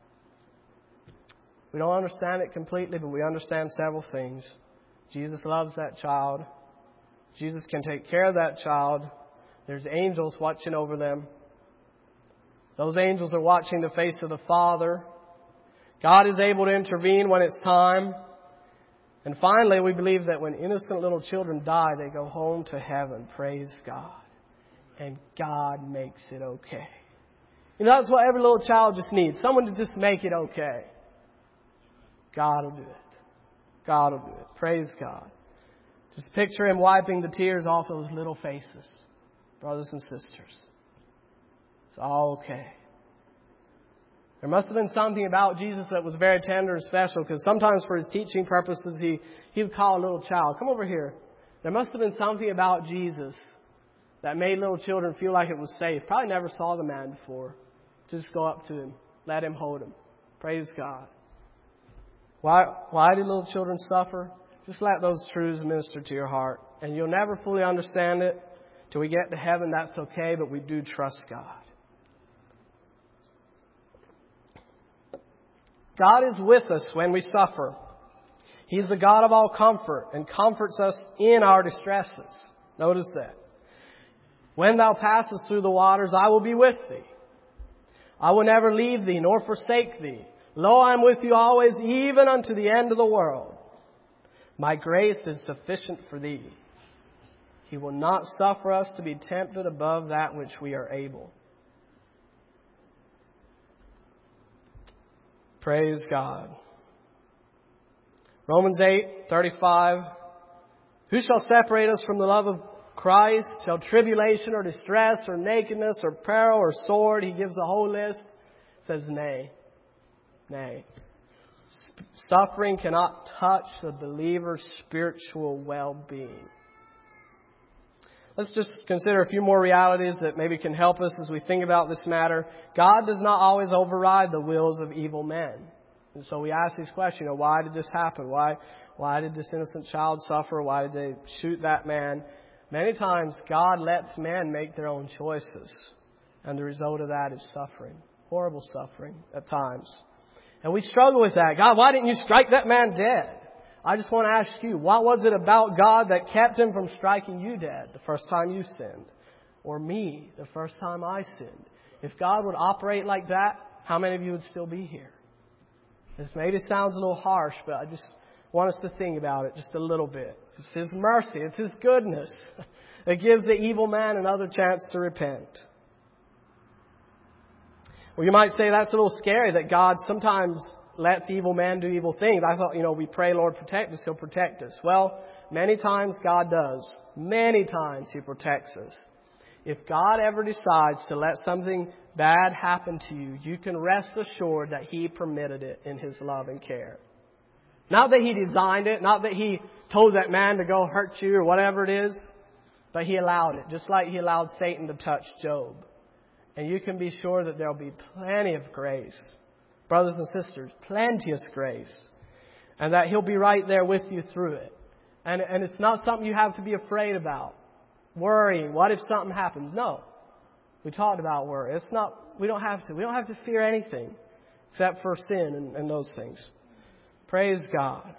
we don't understand it completely, but we understand several things. Jesus loves that child. Jesus can take care of that child. There's angels watching over them. Those angels are watching the face of the Father. God is able to intervene when it's time. And finally, we believe that when innocent little children die, they go home to heaven. Praise God. And God makes it okay. You know, that's what every little child just needs. Someone to just make it okay. God will do it. God will do it. Praise God. Just picture Him wiping the tears off those little faces. Brothers and sisters. It's all okay. There must have been something about Jesus that was very tender and special, because sometimes for His teaching purposes, He, he would call a little child, come over here. There must have been something about Jesus that made little children feel like it was safe. Probably never saw the man before. Just go up to Him. Let Him hold Him. Praise God. Why, why do little children suffer? Just let those truths minister to your heart. And you'll never fully understand it till we get to heaven. That's okay, but we do trust God. God is with us when we suffer. He's the God of all comfort and comforts us in our distresses. Notice that. When thou passest through the waters, I will be with thee. I will never leave thee nor forsake thee. Lo, I am with you always, even unto the end of the world. My grace is sufficient for thee. He will not suffer us to be tempted above that which we are able. Praise God. Romans eight thirty-five. Who shall separate us from the love of Christ? Shall tribulation or distress or nakedness or peril or sword? He gives a whole list. Says nay. Nay. Suffering cannot touch the believer's spiritual well-being. Let's just consider a few more realities that maybe can help us as we think about this matter. God does not always override the wills of evil men. And so we ask these questions, you know, why did this happen? Why, why did this innocent child suffer? Why did they shoot that man? Many times God lets men make their own choices. And the result of that is suffering. Horrible suffering at times. And we struggle with that. God, why didn't you strike that man dead? I just want to ask you, what was it about God that kept him from striking you dead the first time you sinned? Or me the first time I sinned? If God would operate like that, how many of you would still be here? This maybe sounds a little harsh, but I just want us to think about it just a little bit. It's His mercy. It's His goodness that gives the evil man another chance to repent. Well, you might say that's a little scary that God sometimes lets evil men do evil things. I thought, you know, we pray, Lord, protect us. He'll protect us. Well, many times God does. Many times He protects us. If God ever decides to let something bad happen to you, you can rest assured that He permitted it in His love and care. Not that He designed it, not that He told that man to go hurt you or whatever it is, but He allowed it, just like He allowed Satan to touch Job. And you can be sure that there will be plenty of grace. Brothers and sisters, plenteous grace. And that He'll be right there with you through it. And, and it's not something you have to be afraid about. Worrying, what if something happens? No. We talked about worry. It's not, we don't have to. We don't have to fear anything except for sin and, and those things. Praise God.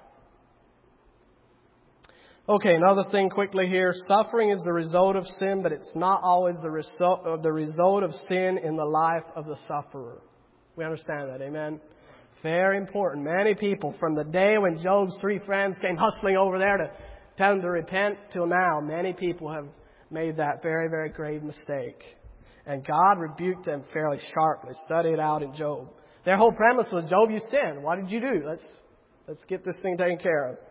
Okay, another thing quickly here. Suffering is the result of sin, but it's not always the result of the result of sin in the life of the sufferer. We understand that, amen? Very important. Many people, from the day when Job's three friends came hustling over there to tell him to repent till now, many people have made that very, very grave mistake. And God rebuked them fairly sharply. Study it out in Job. Their whole premise was, Job, you sinned. What did you do? Let's, let's get this thing taken care of.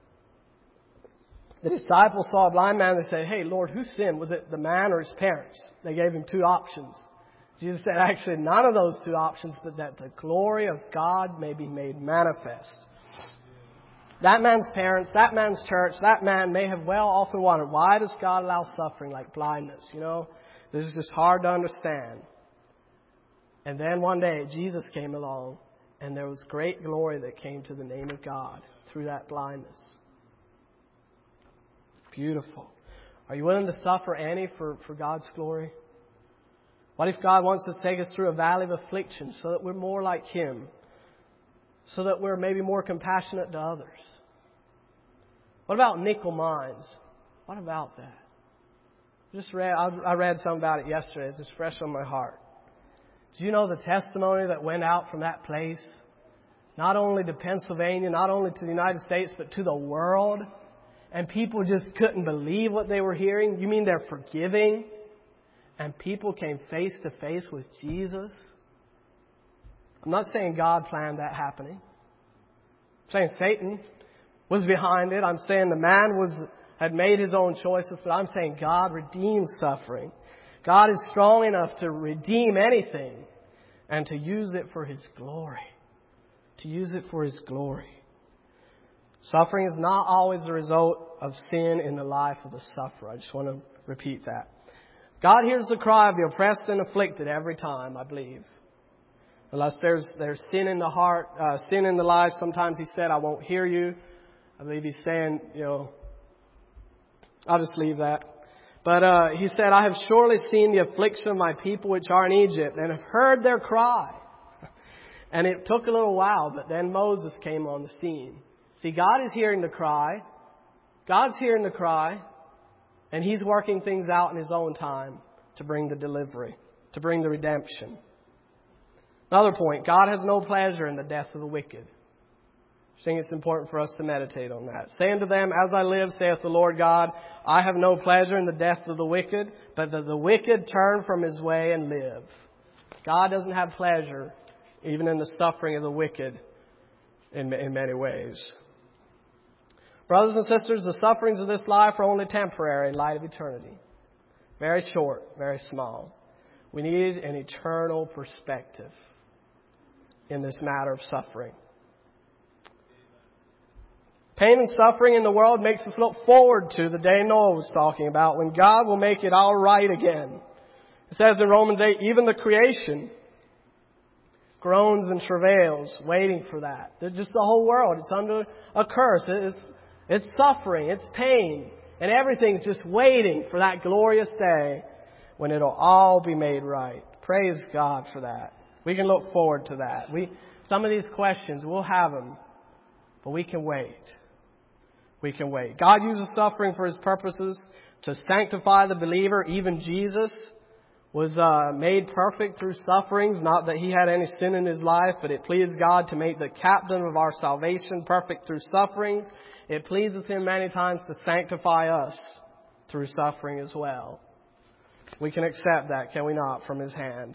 The disciples saw a blind man. They said, hey, Lord, who sinned? Was it the man or his parents? They gave him two options. Jesus said, actually, none of those two options, but that the glory of God may be made manifest. That man's parents, that man's church, that man may have well often wondered, why does God allow suffering like blindness? You know, this is just hard to understand. And then one day, Jesus came along, and there was great glory that came to the name of God through that blindness. Beautiful. Are you willing to suffer any for, for God's glory? What if God wants to take us through a valley of affliction so that we're more like Him? So that we're maybe more compassionate to others? What about nickel mines? What about that? Just read, I read something about it yesterday. It's just fresh on my heart. Do you know the testimony that went out from that place? Not only to Pennsylvania, not only to the United States, but to the world. And people just couldn't believe what they were hearing. You mean they're forgiving? And people came face to face with Jesus? I'm not saying God planned that happening. I'm saying Satan was behind it. I'm saying the man was had made his own choices. But I'm saying God redeems suffering. God is strong enough to redeem anything and to use it for His glory. To use it for His glory. Suffering is not always the result of sin in the life of the sufferer. I just want to repeat that. God hears the cry of the oppressed and afflicted every time, I believe. Unless there's there's sin in the heart, uh, sin in the life. Sometimes He said, I won't hear you. I believe He's saying, you know, I'll just leave that. But uh, He said, I have surely seen the affliction of my people which are in Egypt and have heard their cry. And it took a little while, but then Moses came on the scene. See, God is hearing the cry. God's hearing the cry. And He's working things out in His own time to bring the delivery, to bring the redemption. Another point, God has no pleasure in the death of the wicked. I think it's important for us to meditate on that. Say unto them, as I live, saith the Lord God, I have no pleasure in the death of the wicked, but that the wicked turn from his way and live. God doesn't have pleasure even in the suffering of the wicked in, in many ways. Brothers and sisters, the sufferings of this life are only temporary in light of eternity. Very short, very small. We need an eternal perspective in this matter of suffering. Pain and suffering in the world makes us look forward to the day Noah was talking about, when God will make it all right again. It says in Romans eight, even the creation groans and travails, waiting for that. They're just the whole world. It's under a curse. It's, it's suffering. It's pain. And everything's just waiting for that glorious day when it'll all be made right. Praise God for that. We can look forward to that. We, some of these questions, we'll have them, but we can wait. We can wait. God uses suffering for His purposes to sanctify the believer. Even Jesus was uh, made perfect through sufferings. Not that He had any sin in His life, but it pleased God to make the captain of our salvation perfect through sufferings. It pleases Him many times to sanctify us through suffering as well. We can accept that, can we not, from His hand?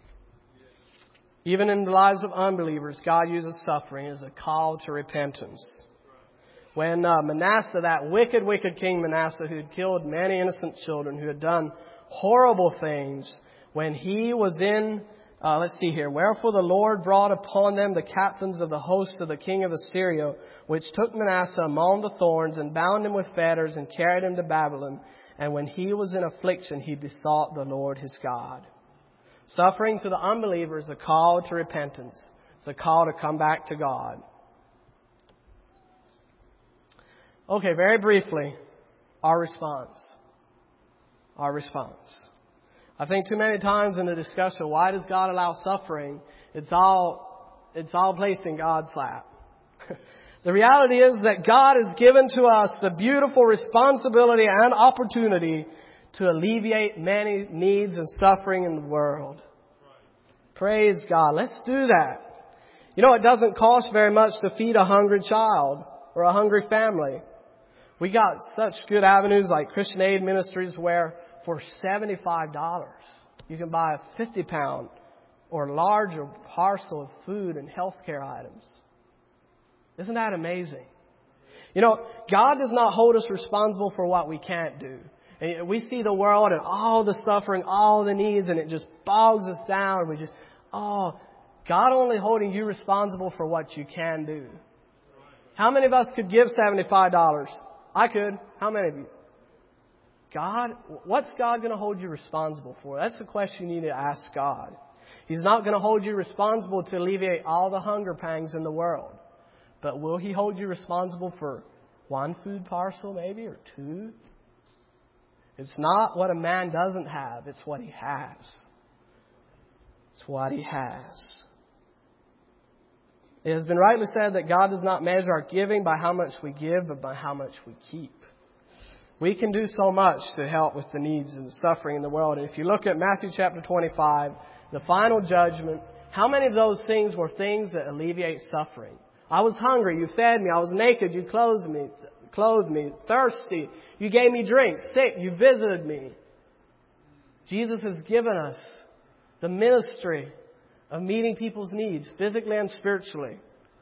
Even in the lives of unbelievers, God uses suffering as a call to repentance. When uh, Manasseh, that wicked, wicked king Manasseh, who had killed many innocent children, who had done horrible things, when he was in, uh, let's see here, wherefore the Lord brought upon them the captains of the host of the king of Assyria, which took Manasseh among the thorns and bound him with fetters and carried him to Babylon. And when he was in affliction, he besought the Lord his God. Suffering to the unbeliever is a call to repentance. It's a call to come back to God. Okay, very briefly, our response. Our response. I think too many times in the discussion, why does God allow suffering? It's all, it's all placed in God's lap. The reality is that God has given to us the beautiful responsibility and opportunity to alleviate many needs and suffering in the world. Praise God. Let's do that. You know, it doesn't cost very much to feed a hungry child or a hungry family. We got such good avenues like Christian Aid Ministries where for seventy-five dollars you can buy a fifty pound or larger parcel of food and healthcare items. Isn't that amazing? You know, God does not hold us responsible for what we can't do. And we see the world and all the suffering, all the needs, and it just bogs us down. We just, oh, God only holding you responsible for what you can do. How many of us could give seventy-five dollars? I could. How many of you? God, what's God going to hold you responsible for? That's the question you need to ask God. He's not going to hold you responsible to alleviate all the hunger pangs in the world. But will He hold you responsible for one food parcel maybe, or two? It's not what a man doesn't have. It's what he has. It's what he has. It has been rightly said that God does not measure our giving by how much we give, but by how much we keep. We can do so much to help with the needs and the suffering in the world. And if you look at Matthew chapter twenty-five, the final judgment, how many of those things were things that alleviate suffering? I was hungry, you fed me. I was naked, you clothed me. Clothed me. Thirsty, you gave me drink. Sick, you visited me. Jesus has given us the ministry of meeting people's needs, physically and spiritually.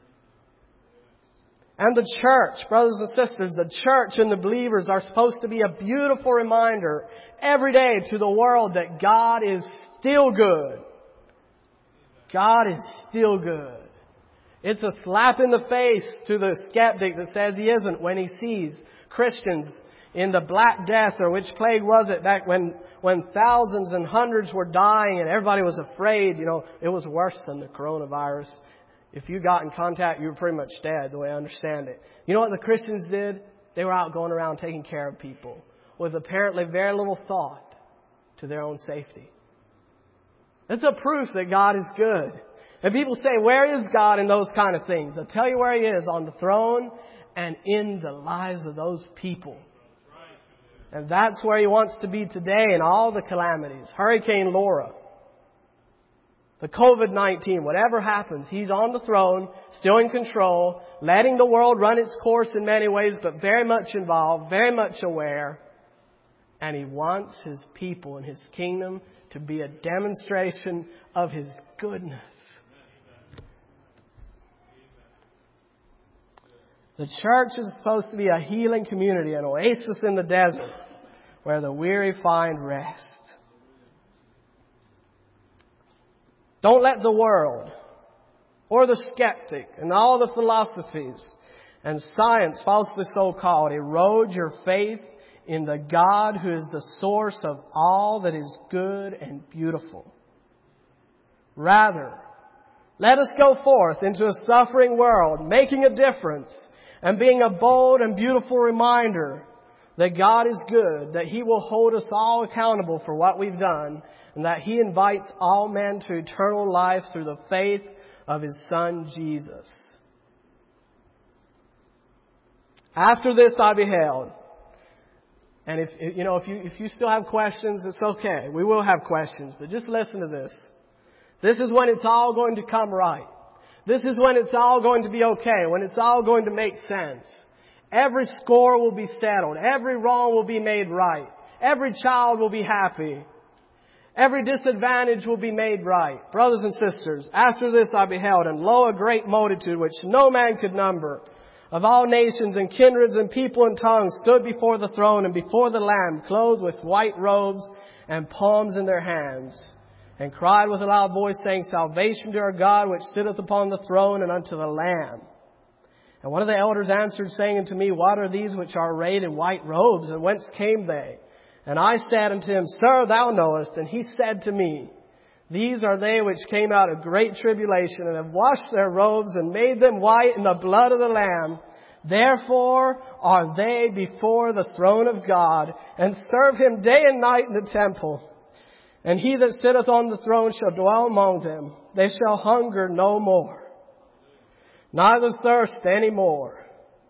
And the church, brothers and sisters, the church and the believers are supposed to be a beautiful reminder every day to the world that God is still good. God is still good. It's a slap in the face to the skeptic that says he isn't when he sees Christians in the Black Death, or which plague was it back when, when thousands and hundreds were dying and everybody was afraid. You know, it was worse than the coronavirus. If you got in contact, you were pretty much dead, the way I understand it. You know what the Christians did? They were out going around taking care of people with apparently very little thought to their own safety. It's a proof that God is good. And people say, where is God in those kind of things? I'll tell you where He is, on the throne and in the lives of those people. And that's where He wants to be today in all the calamities. Hurricane Laura, the covid nineteen, whatever happens, He's on the throne, still in control, letting the world run its course in many ways, but very much involved, very much aware. And He wants His people and His kingdom to be a demonstration of His goodness. The church is supposed to be a healing community, an oasis in the desert where the weary find rest. Don't let the world or the skeptic and all the philosophies and science, falsely so called, erode your faith in the God who is the source of all that is good and beautiful. Rather, let us go forth into a suffering world, making a difference and being a bold and beautiful reminder that God is good, that He will hold us all accountable for what we've done, and that He invites all men to eternal life through the faith of His Son, Jesus. After this I beheld. And if, you know, if you, if you still have questions, it's okay. We will have questions, but just listen to this. This is when it's all going to come right. This is when it's all going to be okay, when it's all going to make sense. Every score will be settled. Every wrong will be made right. Every child will be happy. Every disadvantage will be made right. Brothers and sisters, after this I beheld, and lo, a great multitude which no man could number, of all nations and kindreds and people and tongues, stood before the throne and before the Lamb, clothed with white robes and palms in their hands, and cried with a loud voice, saying, Salvation to our God, which sitteth upon the throne, and unto the Lamb. And one of the elders answered, saying unto me, What are these which are arrayed in white robes, and whence came they? And I said unto him, Sir, thou knowest. And he said to me, These are they which came out of great tribulation, and have washed their robes, and made them white in the blood of the Lamb. Therefore are they before the throne of God, and serve Him day and night in the temple. And He that sitteth on the throne shall dwell among them. They shall hunger no more, neither thirst any more.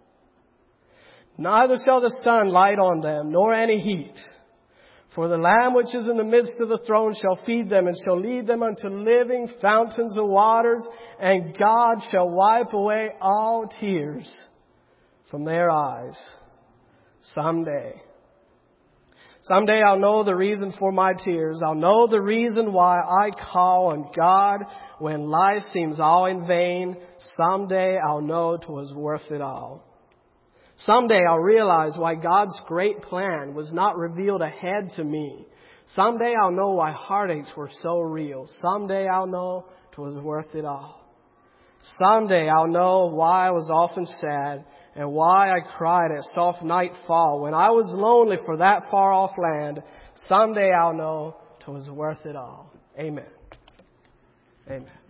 Neither shall the sun light on them, nor any heat. For the Lamb which is in the midst of the throne shall feed them, and shall lead them unto living fountains of waters, and God shall wipe away all tears from their eyes. Someday. Someday I'll know the reason for my tears. I'll know the reason why I call on God when life seems all in vain. Someday I'll know 'twas worth it all. Someday I'll realize why God's great plan was not revealed ahead to me. Someday I'll know why heartaches were so real. Someday I'll know 'twas worth it all. Someday I'll know why I was often sad, and why I cried at soft nightfall when I was lonely for that far off land. Someday I'll know 'twas worth it all. Amen. Amen.